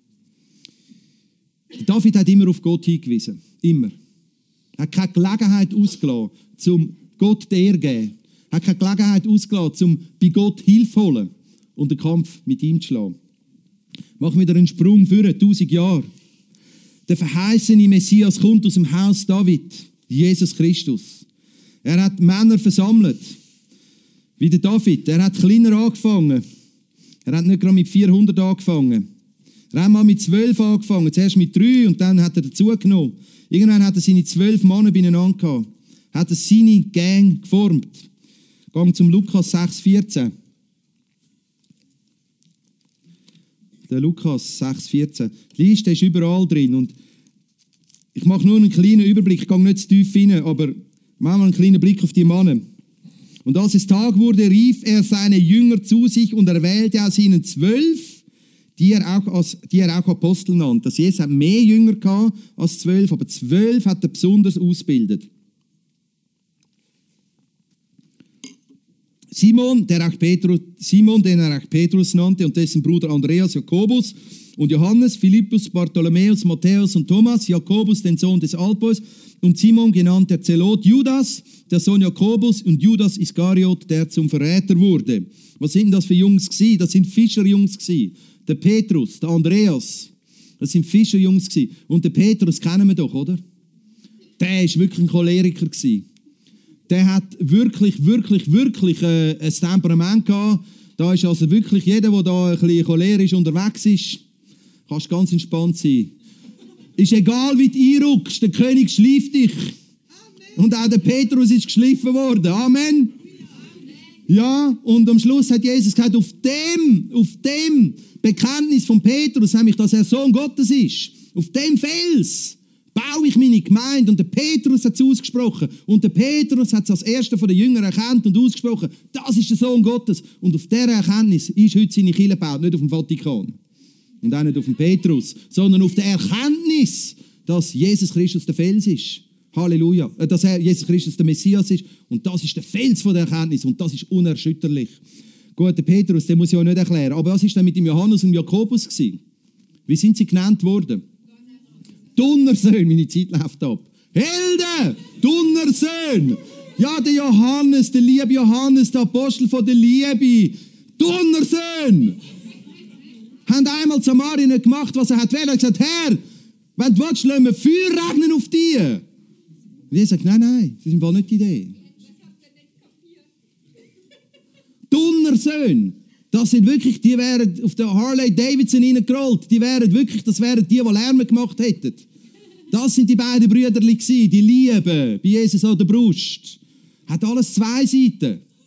David hat immer auf Gott hingewiesen. Immer. Er hat keine Gelegenheit ausgelassen, um Gott die Ehre zu geben. Er hat keine Gelegenheit ausgelassen, um bei Gott Hilfe zu holen und den Kampf mit ihm zu schlagen. Mach wieder einen Sprung für 1000 Jahre. Der verheißene Messias kommt aus dem Haus David, Jesus Christus. Er hat Männer versammelt, wie der David. Er hat kleiner angefangen. Er hat nicht gerade mit 400 angefangen. Er hat mal mit 12 angefangen, zuerst mit 3 und dann hat er dazugenommen. Irgendwann hat er seine 12 Männer beieinander gehabt. Hat er seine Gang geformt. Gang zum Lukas 6,14. Der Lukas 6,14. Die Liste ist überall drin und ich mache nur einen kleinen Überblick, ich gehe nicht zu tief rein, aber mach mal einen kleinen Blick auf die Männer. Und als es Tag wurde, rief er seine Jünger zu sich und erwählte aus ihnen 12, die er auch Apostel nannte. Das Jesus hat mehr Jünger gehabt als 12, aber 12 hat er besonders ausgebildet. Simon, den er auch Petrus nannte, und dessen Bruder Andreas, Jakobus und Johannes, Philippus, Bartholomäus, Matthäus und Thomas, Jakobus, den Sohn des Alpheus, und Simon, genannt der Zelot, Judas, der Sohn Jakobus, und Judas Iskariot, der zum Verräter wurde. Was sind das für Jungs gewesen? Das sind Fischerjungs gewesen. Der Petrus, der Andreas, das sind Fischerjungs gewesen. Und der Petrus kennen wir doch, oder? Der war wirklich ein Choleriker gewesen. Der hat wirklich ein Temperament gehabt. Da ist also wirklich jeder, der da ein bisschen cholerisch unterwegs ist, kannst ganz entspannt sein. Ist egal, wie du einrückst, der König schlieft dich. Amen. Und auch der Petrus ist geschliffen worden. Amen. Amen. Ja, und am Schluss hat Jesus gesagt, auf dem Bekenntnis von Petrus, nämlich, dass er Sohn Gottes ist, auf dem Fels baue ich meine Gemeinde. Und der Petrus hat es ausgesprochen. Und der Petrus hat es als erster von den Jüngern erkannt und ausgesprochen. Das ist der Sohn Gottes. Und auf dieser Erkenntnis ist heute seine Kirche gebaut, nicht auf dem Vatikan. Und auch nicht auf dem Petrus, sondern auf der Erkenntnis, dass Jesus Christus der Fels ist. Halleluja. Dass Jesus Christus der Messias ist. Und das ist der Fels von der Erkenntnis. Und das ist unerschütterlich. Gut, der Petrus, den muss ich auch nicht erklären. Aber was war denn mit dem Johannes und Jakobus gewesen? Wie sind sie genannt worden? Donnersöhne, meine Zeit läuft ab. Helden! Donnersöhne! Ja, der Johannes, der liebe Johannes, der Apostel von der Liebe. Donnersöhne! Haben einmal Samaria nicht gemacht, was er hat wollen. Er hat gesagt, Herr, wenn du willst, lassen wir Feuer regnen auf dich. Und Jesus sagt, nein, das ist nicht die Idee. Donnersöhne! Das sind wirklich, die wären auf der Harley Davidson reingerollt. Die wären wirklich, das wären die Lärm gemacht hätten. Das sind die beiden Brüderli gewesen, die Liebe bei Jesus an der Brust. Hat alles 2 Seiten.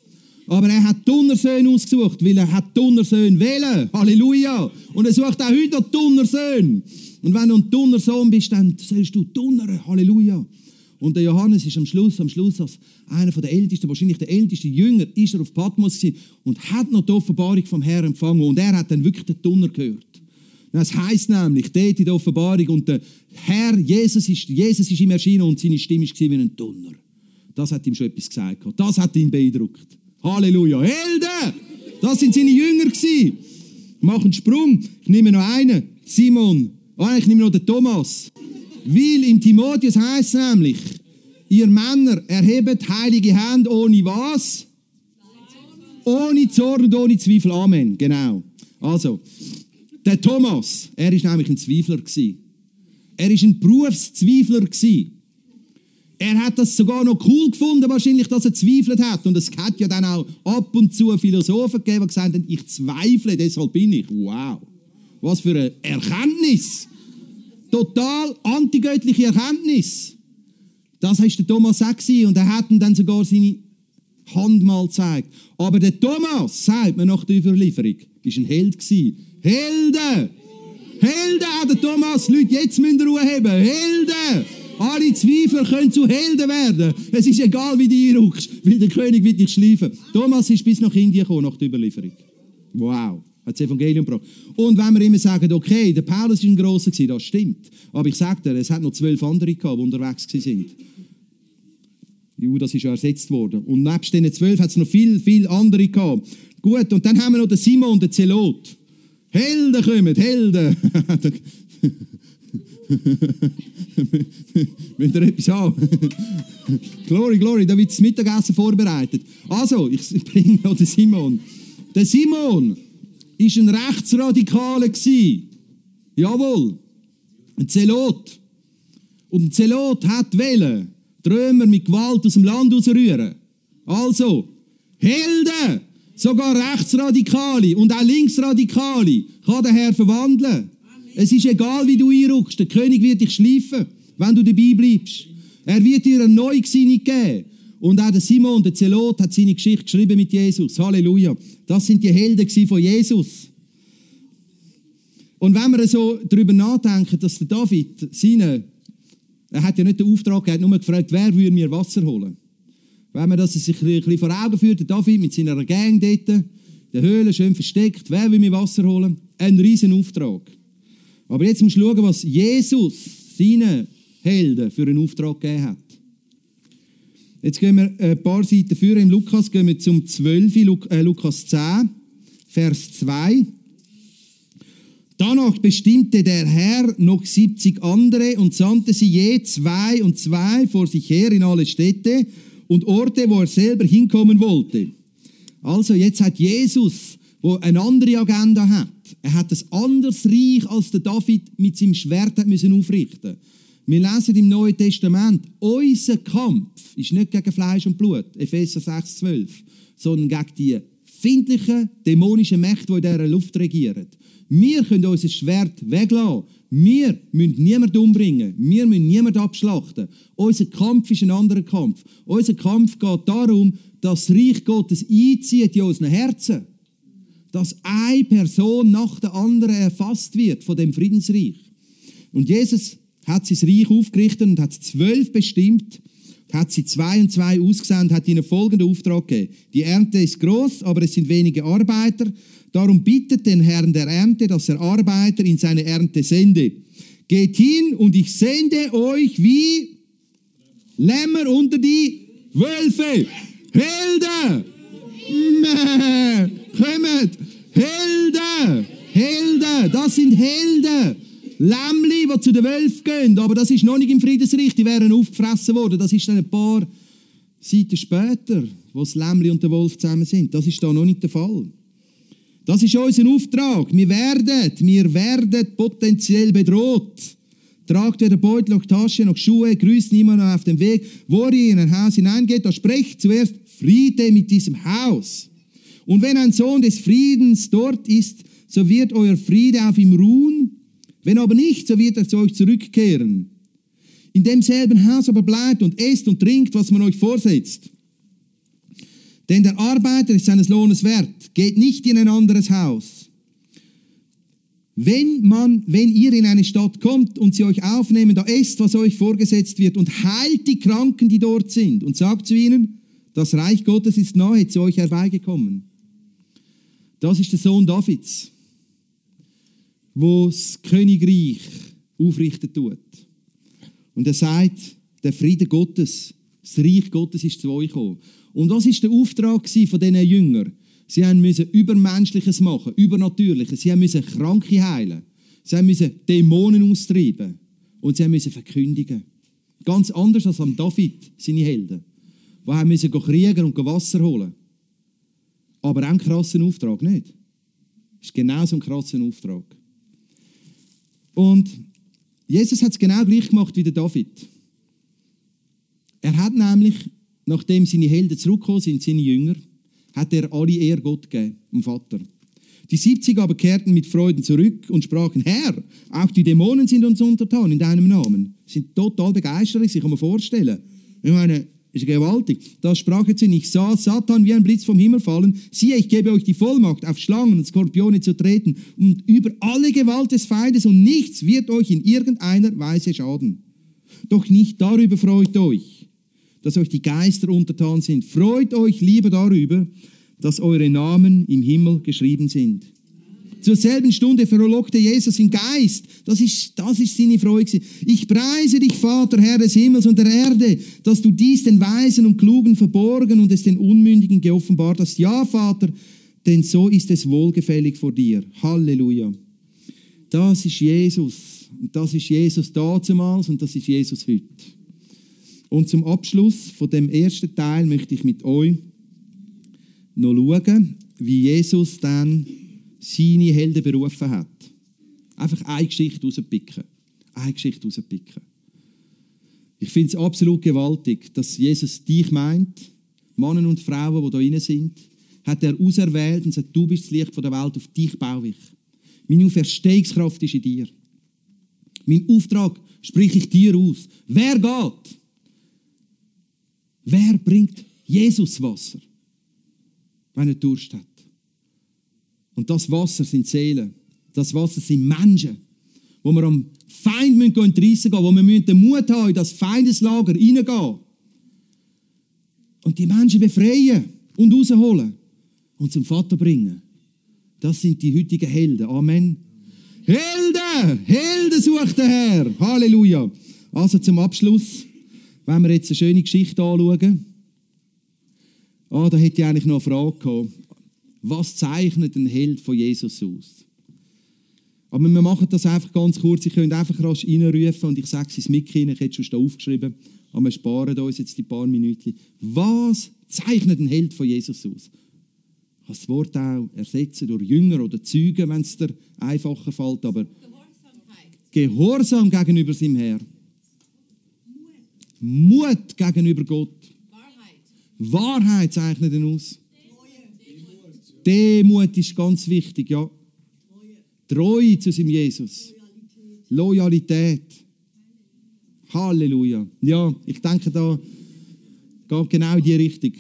Aber er hat Donnersöhne ausgesucht, weil er hat Donnersöhne wählen. Halleluja. Und er sucht auch heute noch Donnersöhne. Und wenn du ein Donnersohn bist, dann sollst du donnern. Halleluja. Und der Johannes ist am Schluss als einer der Ältesten, wahrscheinlich der älteste Jünger, ist er auf Patmos gewesen und hat noch die Offenbarung vom Herrn empfangen. Und er hat dann wirklich den Donner gehört. Das heisst nämlich, dort in der Offenbarung, und der Herr, Jesus ist ihm erschienen und seine Stimme war wie ein Donner. Das hat ihm schon etwas gesagt. Das hat ihn beeindruckt. Halleluja. Helden! Das sind seine Jünger gewesen. Ich mache einen Sprung. Ich nehme noch einen. Simon. Ich nehme noch den Thomas. Weil im Timotheus heisst es nämlich, ihr Männer erhebt heilige Hände ohne was? Ohne Zorn und ohne Zweifel. Amen. Genau. Also, der Thomas, er ist nämlich ein Zweifler gewesen. Er ist ein Berufszweifler gewesen. Er hat das sogar noch cool gefunden, wahrscheinlich, dass er zweifelt hat. Und es hat ja dann auch ab und zu Philosophen gegeben, die gesagt haben, ich zweifle, deshalb bin ich. Wow. Was für eine Erkenntnis. Total antigöttliche Erkenntnis. Das war der Thomas auch gewesen. Und er hat ihm dann sogar seine Hand mal gezeigt. Aber der Thomas, sagt man nach der Überlieferung, war ein Held gewesen. Helden! Helden hat der Thomas. Leute, jetzt müsst ihr Ruhe haben. Helden! Alle Zweifler können zu Helden werden. Es ist egal, wie du einrückst, weil der König wird dich schleifen. Thomas ist bis nach Indien gekommen, nach der Überlieferung. Wow. Hat das Evangelium gebracht. Und wenn wir immer sagen, okay, der Paulus war ein Grosser, das stimmt. Aber ich sage dir, es hat noch 12 andere gehabt, die unterwegs waren. Judas ist ja ersetzt worden. Und nebst diesen 12 hat es noch viel andere gehabt. Gut, und dann haben wir noch den Simon, den Zelot. Helden kommen, Helden. Wenn ihr etwas haben. Glory, da wird das Mittagessen vorbereitet. Also, ich bringe noch den Simon. Der Simon war ein Rechtsradikaler. Jawohl. Ein Zelot. Und ein Zelot hat wollen, die Römer mit Gewalt aus dem Land rausrühren. Also, Helden, sogar Rechtsradikale und auch Linksradikale kann der Herr verwandeln. Amen. Es ist egal, wie du einrückst. Der König wird dich schleifen, wenn du dabei bleibst. Er wird dir eine neue Gesinnung geben. Und auch der Simon, der Zelot, hat seine Geschichte geschrieben mit Jesus. Halleluja. Das sind die Helden von Jesus. Und wenn wir so darüber nachdenken, dass der David er hat ja nicht den Auftrag, er hat nur gefragt, wer würde mir Wasser holen? Wenn man das sich ein bisschen vor Augen führt, der David mit seiner Gang dort, in der Höhle schön versteckt, wer will mir Wasser holen? Ein riesen Auftrag. Aber jetzt musst du schauen, was Jesus seinen Helden für einen Auftrag gegeben hat. Jetzt gehen wir ein paar Seiten vor. Im Lukas gehen wir zum 12, Lukas 10, Vers 2. Danach bestimmte der Herr noch 70 andere und sandte sie je 2 und 2 vor sich her in alle Städte und Orte, wo er selber hinkommen wollte. Also jetzt hat Jesus, wo eine andere Agenda hat. Er hat ein anderes Reich, als der David mit seinem Schwert hat müssen aufrichten. Wir lesen im Neuen Testament, unser Kampf ist nicht gegen Fleisch und Blut, Epheser 6,12, sondern gegen die findlichen, dämonischen Mächte, die in dieser Luft regieren. Wir können unser Schwert weglassen. Wir müssen niemanden umbringen. Wir müssen niemanden abschlachten. Unser Kampf ist ein anderer Kampf. Unser Kampf geht darum, dass das Reich Gottes einzieht in unseren Herzen. Dass eine Person nach der anderen erfasst wird von dem Friedensreich. Und Jesus hat sein Reich aufgerichtet und hat 12 bestimmt, hat sie 2 und 2 ausgesandt, hat ihnen folgenden Auftrag gegeben. Die Ernte ist groß, aber es sind wenige Arbeiter. Darum bittet den Herrn der Ernte, dass er Arbeiter in seine Ernte sende. Geht hin und ich sende euch wie Lämmer unter die Wölfe. Helden! Kommt! Helden! Helden! Das sind Helden! Lämmli, die zu den Wölfen gehen. Aber das ist noch nicht im Friedensreich. Die wären aufgefressen worden. Das ist dann ein paar Seiten später, wo das Lämmli und der Wolf zusammen sind. Das ist da noch nicht der Fall. Das ist unser Auftrag. Wir werden potenziell bedroht. Tragt weder Beutel noch Tasche noch Schuhe, grüßt niemanden auf dem Weg. Wo ihr in ein Haus hineingeht, da sprecht zuerst Friede mit diesem Haus. Und wenn ein Sohn des Friedens dort ist, so wird euer Friede auf ihm ruhen. Wenn aber nicht, so wird er zu euch zurückkehren. In demselben Haus aber bleibt und esst und trinkt, was man euch vorsetzt. Denn der Arbeiter ist seines Lohnes wert. Geht nicht in ein anderes Haus. Wenn ihr in eine Stadt kommt und sie euch aufnehmen, da esst, was euch vorgesetzt wird und heilt die Kranken, die dort sind und sagt zu ihnen, das Reich Gottes ist nahe zu euch herbeigekommen. Das ist der Sohn Davids, wo das Königreich aufrichten tut. Und er sagt, der Friede Gottes, das Reich Gottes ist zu euch gekommen. Und was war der Auftrag von diesen Jüngern? Sie mussten Übermenschliches machen, Übernatürliches. Sie mussten Kranke heilen. Sie mussten Dämonen austreiben. Und sie mussten verkündigen. Ganz anders als am David, seine Helden. Die mussten kriegen und Wasser holen. Aber auch einen krassen Auftrag, nicht? Das ist genau so ein krasser Auftrag. Und Jesus hat es genau gleich gemacht wie der David. Er hat nämlich, nachdem seine Helden zurückgekommen sind, seine Jünger, hat er alle Ehre Gott gegeben, dem Vater. Die 70 aber kehrten mit Freuden zurück und sprachen, Herr, auch die Dämonen sind uns untertan in deinem Namen. Sie sind total begeistert, ich kann mir vorstellen. Ich meine, ist gewaltig. Da sprach er zu ihnen, ich sah Satan wie ein Blitz vom Himmel fallen. Siehe, ich gebe euch die Vollmacht, auf Schlangen und Skorpione zu treten und über alle Gewalt des Feindes und nichts wird euch in irgendeiner Weise schaden. Doch nicht darüber freut euch, dass euch die Geister untertan sind. Freut euch lieber darüber, dass eure Namen im Himmel geschrieben sind. Zur selben Stunde frohlockte Jesus im Geist. Das ist seine Freude. Ich preise dich, Vater, Herr des Himmels und der Erde, dass du dies den Weisen und Klugen verborgen und es den Unmündigen geoffenbart hast. Ja, Vater, denn so ist es wohlgefällig vor dir. Halleluja. Das ist Jesus. Und das ist Jesus damals und das ist Jesus heute. Und zum Abschluss von dem ersten Teil möchte ich mit euch noch schauen, wie Jesus dann seine Helden berufen hat. Einfach eine Geschichte rauspicken. Ich finde es absolut gewaltig, dass Jesus dich meint, Männer und Frauen, die da drin sind, hat er auserwählt und sagt, du bist das Licht der Welt, auf dich baue ich. Meine Auferstehungskraft ist in dir. Mein Auftrag spreche ich dir aus. Wer geht? Wer bringt Jesus Wasser, wenn er Durst hat? Und das Wasser sind Seelen. Das Wasser sind Menschen, wo wir am Feind entreissen gehen, wo wir den Mut haben, in das Feindeslager reingehen. Und die Menschen befreien und rausholen und zum Vater bringen. Das sind die heutigen Helden. Amen. Helden sucht der Herr. Halleluja. Also zum Abschluss, wenn wir jetzt eine schöne Geschichte anschauen. Da hätte ich eigentlich noch eine Frage gehabt. Was zeichnet ein Held von Jesus aus? Aber wir machen das einfach ganz kurz. Ich könnte einfach rasch reinrufen und ich sage es mit Ihnen. Ich hätte schon da aufgeschrieben. Aber wir sparen uns jetzt die paar Minuten. Was zeichnet ein Held von Jesus aus? Ich kann das Wort auch ersetzen durch Jünger oder Zeugen, wenn es dir einfacher fällt. Aber Gehorsam gegenüber seinem Herr. Mut gegenüber Gott. Wahrheit zeichnet ihn aus. Demut ist ganz wichtig, ja. Treue zu seinem Jesus. Loyalität. Halleluja. Ja, ich denke, da geht genau in die Richtung.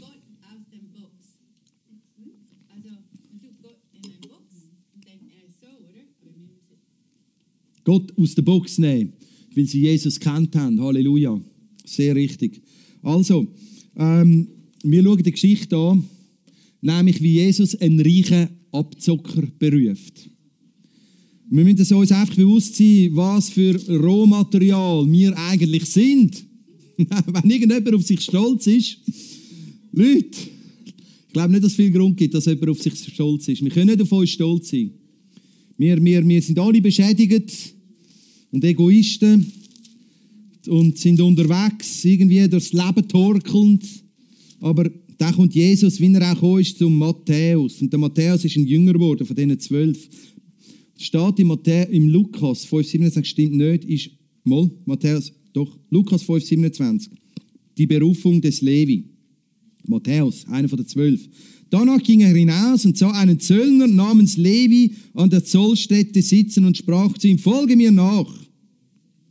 Gott aus der Box nehmen, weil sie Jesus kennt haben. Halleluja. Sehr richtig. Also, wir schauen die Geschichte an, nämlich wie Jesus einen reichen Abzocker beruft. Wir müssen uns einfach bewusst sein, was für Rohmaterial wir eigentlich sind. Wenn irgendjemand auf sich stolz ist, Leute, ich glaube nicht, dass es viel Grund gibt, dass jemand auf sich stolz ist. Wir können nicht auf uns stolz sein. Wir sind alle beschädigt und Egoisten und sind unterwegs, irgendwie durchs Leben torkelnd. Aber da kommt Jesus, wie er auch gekommen ist, zum Matthäus. Und der Matthäus ist ein Jünger geworden von diesen 12. Es steht im Lukas 5,27, stimmt nicht, Matthäus, doch, Lukas 5,27. Die Berufung des Levi. Matthäus, einer von den 12. Danach ging er hinaus und sah einen Zöllner namens Levi an der Zollstätte sitzen und sprach zu ihm, folge mir nach.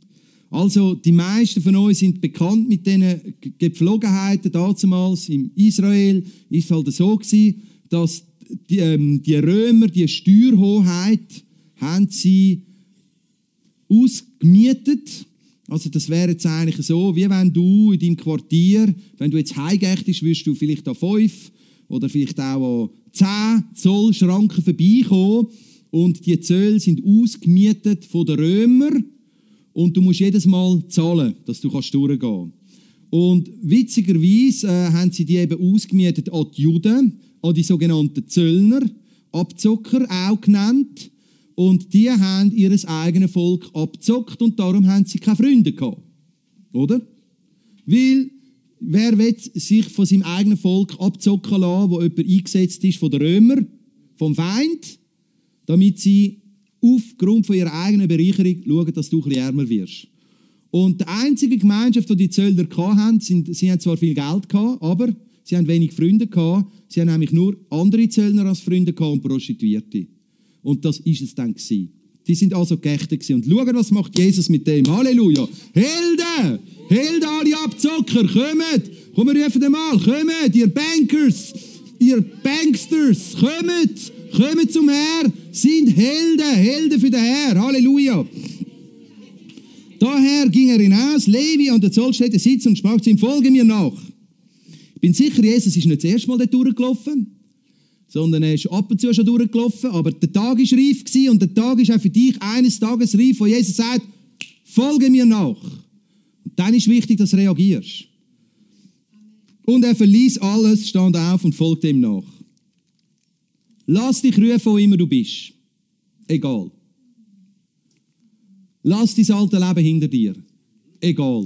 Also die meisten von uns sind bekannt mit diesen Gepflogenheiten. Damals in Israel ist es halt so gewesen, dass die Römer, die Steuerhoheit, haben sie ausgemietet. Also das wäre jetzt eigentlich so, wie wenn du in deinem Quartier, wenn du jetzt heimgächtest, wirst du vielleicht an 5 oder vielleicht auch an 10 Zoll Schranken vorbeikommen und die Zölle sind ausgemietet von den Römern und du musst jedes Mal zahlen, dass du durchgehen kannst. Und witzigerweise haben sie die eben ausgemietet an die Juden, an die sogenannten Zöllner, Abzocker auch genannt. Und die haben ihr eigenes Volk abgezockt und darum haben sie keine Freunde gehabt. Oder? Weil, wer will sich von seinem eigenen Volk abzocken lassen, wo jemand eingesetzt ist von den Römern, vom Feind, damit sie aufgrund von ihrer eigenen Bereicherung schauen, dass du ein bisschen ärmer wirst. Und die einzige Gemeinschaft, die die Zöllner hatten, sie haben zwar viel Geld gehabt, aber sie haben wenig Freunde gehabt. Sie haben nämlich nur andere Zöllner als Freunde gehabt und Prostituierte. Und das ist es dann gewesen. Die sind also geächtet gewesen. Und schauen, was macht Jesus mit dem. Halleluja. Helden! Helden, alle Abzocker, kommt! Komm, wir rufen den mal. Kommt, ihr Bankers, ihr Banksters, kommt! Kommt zum Herr, sind Helden, Helden für den Herr. Halleluja. Daher ging er hinaus, Levi an der Zollstätte sitzen und sprach zu ihm, folge mir nach. Ich bin sicher, Jesus ist nicht das erste Mal dort durchgelaufen, sondern er ist ab und zu schon durchgelaufen, aber der Tag war reif gewesen und der Tag ist auch für dich eines Tages reif, wo Jesus sagt, folge mir nach. Und dann ist wichtig, dass du reagierst. Und er verließ alles, stand auf und folgte ihm nach. Lass dich rufen, wo immer du bist. Egal. Lass dein alte Leben hinter dir. Egal.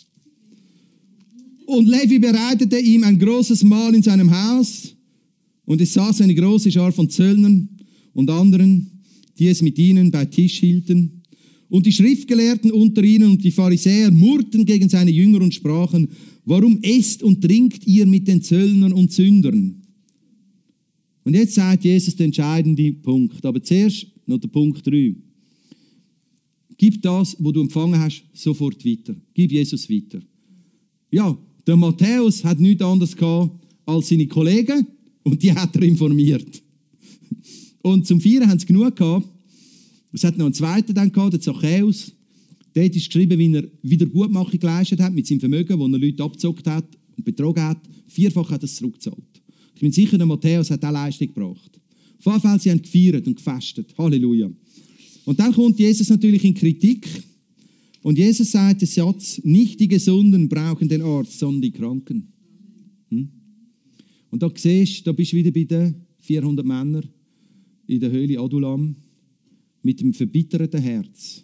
Und Levi bereitete ihm ein großes Mahl in seinem Haus und es saß eine große Schar von Zöllnern und anderen, die es mit ihnen bei Tisch hielten. Und die Schriftgelehrten unter ihnen und die Pharisäer murrten gegen seine Jünger und sprachen, warum esst und trinkt ihr mit den Zöllnern und Sündern? Und jetzt sagt Jesus den entscheidenden Punkt. Aber zuerst noch der Punkt 3. Gib das, was du empfangen hast, sofort weiter. Gib Jesus weiter. Ja, der Matthäus hat nichts anderes gehabt als seine Kollegen und die hat er informiert. Und zum Vieren haben sie genug gehabt. Es hat noch einen zweiten dann gehabt, der Zachäus. Dort ist geschrieben, wie er Wiedergutmachung geleistet hat mit seinem Vermögen, wo er Leute abgezockt hat und betrogen hat. 4-fach hat er es zurückgezahlt. Ich bin sicher, der Matthäus hat auch Leistung gebracht. Auf jeden Fall, sie haben gefeiert und gefastet. Halleluja. Und dann kommt Jesus natürlich in Kritik. Und Jesus sagt den Satz, nicht die Gesunden brauchen den Arzt, sondern die Kranken. Und da siehst du, da bist du wieder bei den 400 Männern in der Höhle Adulam mit dem verbitterten Herz.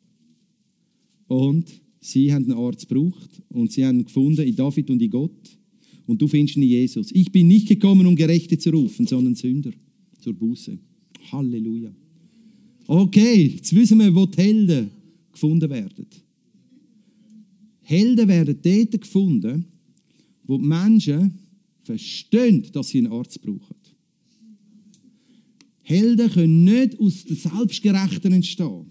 Und sie haben einen Arzt gebraucht und sie haben ihn gefunden in David und in Gott. Und du findest ihn in Jesus. Ich bin nicht gekommen, um Gerechte zu rufen, sondern Sünder zur Buße. Halleluja. Okay, jetzt wissen wir, wo die Helden gefunden werden. Helden werden dort gefunden, wo die Menschen verstehen, dass sie einen Arzt brauchen. Helden können nicht aus der Selbstgerechten entstehen.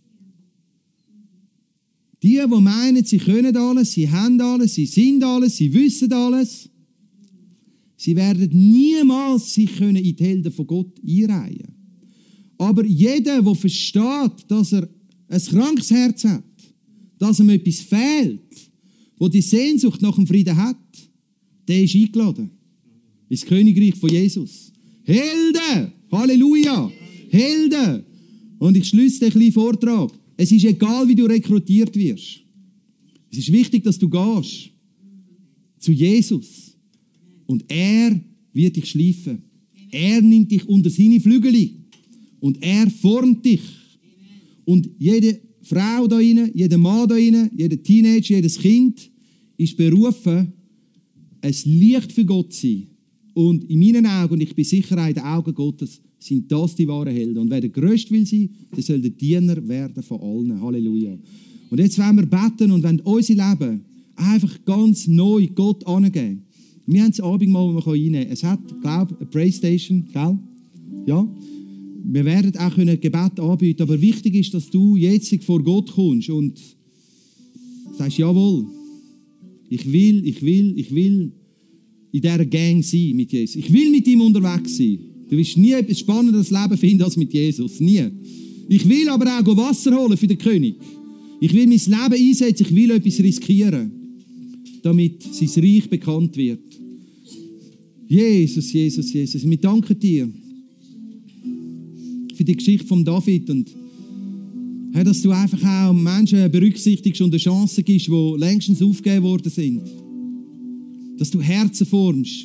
Die meinen, sie können alles, sie haben alles, sie sind alles, sie wissen alles, sie werden niemals sich in die Helden von Gott einreihen. Aber jeder, der versteht, dass er ein krankes Herz hat, dass ihm etwas fehlt, der die Sehnsucht nach dem Frieden hat, der ist eingeladen ins Königreich von Jesus. Helden! Halleluja! Helden! Und ich schließe den kleinen Vortrag. Es ist egal, wie du rekrutiert wirst. Es ist wichtig, dass du gehst zu Jesus. Und er wird dich schleifen. Er nimmt dich unter seine Flügel. Und er formt dich. Und jede Frau da rein, jeder Mann da rein, jeder Teenager, jedes Kind ist berufen, ein Licht für Gott zu sein. Und in meinen Augen, und ich bin sicher, in den Augen Gottes, sind das die wahren Helden. Und wer der Größte will sein, der soll der Diener werden von allen. Halleluja. Und jetzt wollen wir beten und wollen unser Leben einfach ganz neu Gott angeben. Wir haben das Abendmahl, das man einnehmen kann. Es hat, glaube ich, eine Playstation, gell? Ja. Wir werden auch Gebet anbieten, aber wichtig ist, dass du jetzt vor Gott kommst und sagst, jawohl, ich will in dieser Gang sein mit Jesus. Ich will mit ihm unterwegs sein. Du wirst nie ein spannenderes Leben finden als mit Jesus. Nie. Ich will aber auch Wasser holen für den König. Ich will mein Leben einsetzen, ich will etwas riskieren, damit sein Reich bekannt wird. Jesus, Jesus, Jesus. Wir danken dir für die Geschichte von David und Herr, dass du einfach auch Menschen berücksichtigst und eine Chance gibst, die längstens aufgegeben worden sind. Dass du Herzen formst.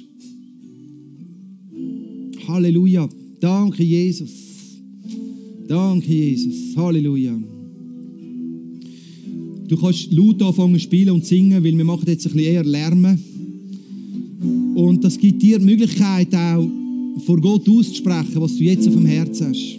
Halleluja. Danke, Jesus. Danke, Jesus. Halleluja. Du kannst laut anfangen zu spielen und singen, weil wir machen jetzt ein bisschen eher Lärm. Und das gibt dir die Möglichkeit, auch vor Gott auszusprechen, was du jetzt auf dem Herzen hast.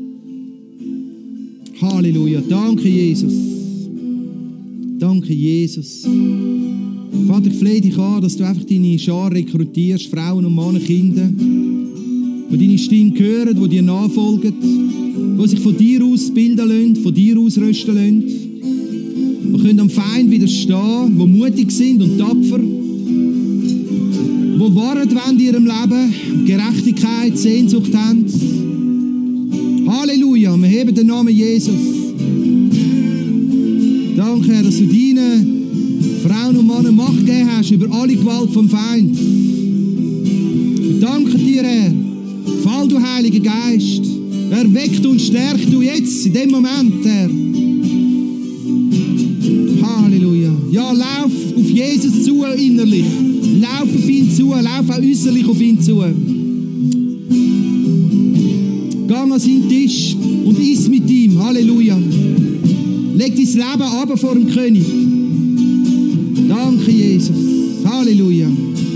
Halleluja. Danke, Jesus. Danke, Jesus. Vater, ich flehe dich an, dass du einfach deine Schar rekrutierst, Frauen und Männer, Kinder, die deine Stimme hören, die dir nachfolgen, die sich von dir aus bilden lassen, von dir aus rösten lassen. Die können am Feind widerstehen, die mutig sind und tapfer, die wahren wollen in ihrem Leben, Gerechtigkeit, Sehnsucht haben. Halleluja, wir heben den Namen Jesus. Danke, Herr, dass du deinen Frauen und Männern Macht gegeben hast über alle Gewalt vom Feind. Wir danken dir, Herr. Fall, du Heiliger Geist. Erweckt und stärkt du jetzt, in dem Moment, Herr. Halleluja. Ja, lauf auf Jesus zu innerlich. Lauf auf ihn zu, lauf auch äußerlich auf ihn zu. Gang an seinen Tisch und iss mit ihm. Halleluja. Leg dein Leben ab vor dem König. Danke, Jesus. Halleluja.